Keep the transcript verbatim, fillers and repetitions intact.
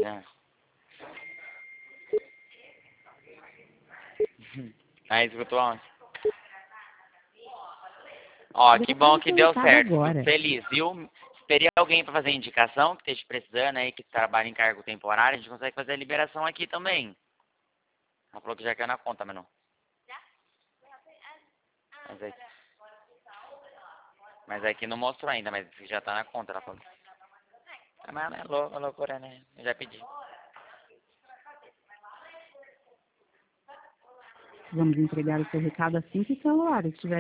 É. Aí, escutou onde? Ó, que bom que deu certo. Fico feliz, viu? Se teria alguém para fazer indicação, que esteja precisando aí, que trabalha em cargo temporário, a gente consegue fazer a liberação aqui também. Ela falou que já caiu na conta, mas não. Mas aqui, mas aqui não mostrou ainda, mas já tá na conta, ela falou. Ah, mas é louco, loucura, né? Eu já pedi. Vamos entregar o seu recado assim que o celular estiver